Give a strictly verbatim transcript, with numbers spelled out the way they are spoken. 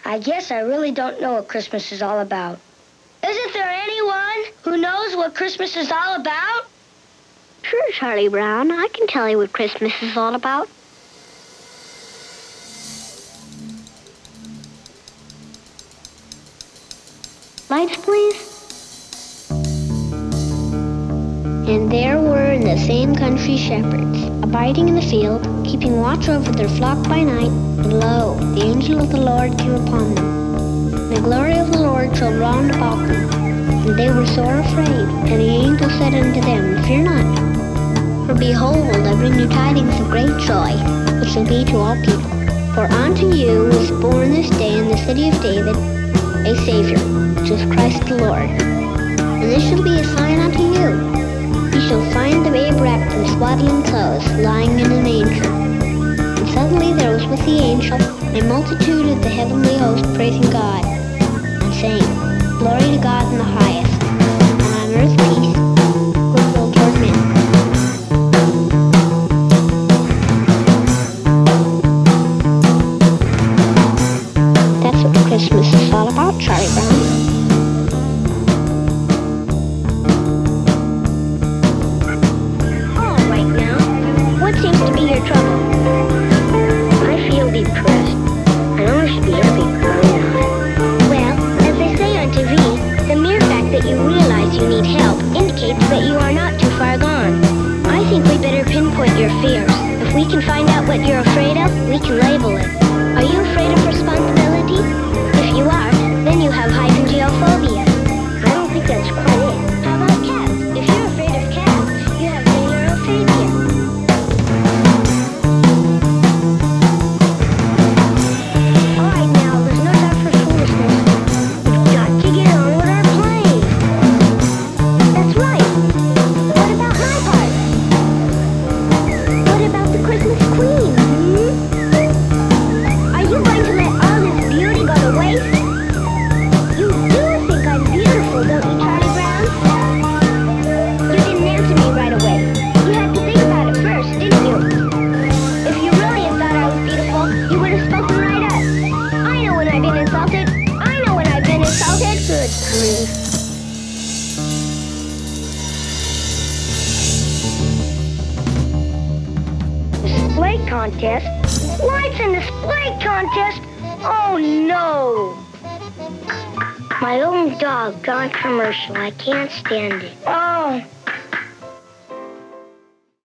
I guess I really don't know what Christmas is all about. Isn't there anyone who knows what Christmas is all about? Sure, Charlie Brown. I can tell you what Christmas is all about. Lights, please. And there were in the same country shepherds, abiding in the field, keeping watch over their flock by night. And lo, the angel of the Lord came upon them. And the glory of the Lord shone round about them. And they were sore afraid. And the angel said unto them, Fear not. For behold, I bring you tidings of great joy, which shall be to all people. For unto you is born this day in the city of David a Savior, which is Christ the Lord. And this shall be a sign unto you. You shall find the babe wrapped in swaddling clothes, lying in a manger. And suddenly there was with the angel a multitude of the heavenly host praising God, and saying, Glory to God in the highest, and on earth peace, goodwill toward men. That's what Christmas is all about, Charlie Brown. Your fears. If we can find out what you're afraid of, we can label it. Are you afraid of responsibility? If you are, then you have hydrangeophobia. I don't think that's quite it. How about cats? If you're afraid of cats, you have ailurophobia. Alright now, there's no time for foolishness. We've got to get on with our plane. That's right. What about my part? What about the Christmas Queen, hmm? Are you going to let all this beauty go to waste? You do think I'm beautiful, don't you, Charlie Brown? You didn't answer me right away. You had to think about it first, didn't you? If you really had thought I was beautiful, you would have spoken right up. I know when I've been insulted. I know when I've been insulted. Good grief. Display contest? Lights and display contest? Oh no! My own dog gone commercial. I can't stand it. Oh.